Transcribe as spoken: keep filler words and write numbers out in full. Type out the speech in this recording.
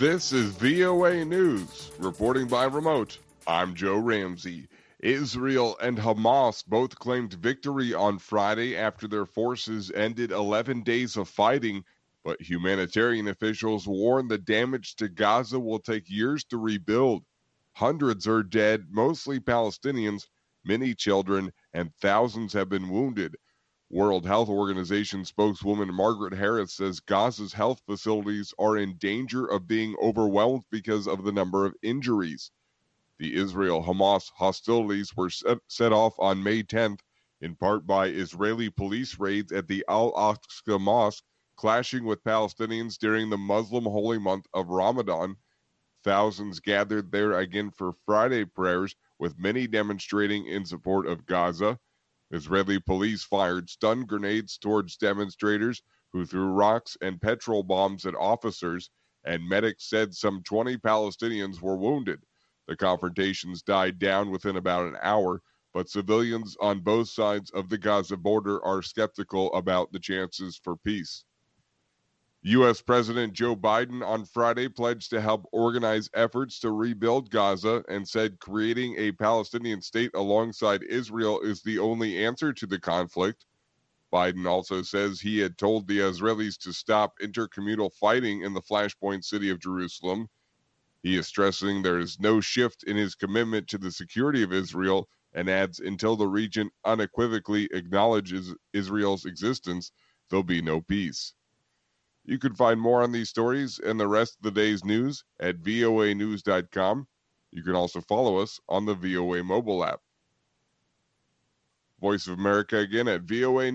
This is V O A News, reporting by remote. I'm Joe Ramsey. Israel and Hamas both claimed victory on Friday after their forces ended eleven days of fighting, but humanitarian officials warn the damage to Gaza will take years to rebuild. Hundreds are dead, mostly Palestinians, many children, and thousands have been wounded. World Health Organization spokeswoman Margaret Harris says Gaza's health facilities are in danger of being overwhelmed because of the number of injuries. The Israel-Hamas hostilities were set, set off on May tenth, in part by Israeli police raids at the Al-Aqsa Mosque, clashing with Palestinians during the Muslim holy month of Ramadan. Thousands gathered there again for Friday prayers, with many demonstrating in support of Gaza. Israeli police fired stun grenades towards demonstrators who threw rocks and petrol bombs at officers, and medics said some twenty Palestinians were wounded. The confrontations died down within about an hour, but civilians on both sides of the Gaza border are skeptical about the chances for peace. U S. President Joe Biden on Friday pledged to help organize efforts to rebuild Gaza and said creating a Palestinian state alongside Israel is the only answer to the conflict. Biden also says he had told the Israelis to stop intercommunal fighting in the flashpoint city of Jerusalem. He is stressing there is no shift in his commitment to the security of Israel and adds until the region unequivocally acknowledges Israel's existence, there'll be no peace. You can find more on these stories and the rest of the day's news at V O A news dot com. You can also follow us on the V O A mobile app. Voice of America again at V O A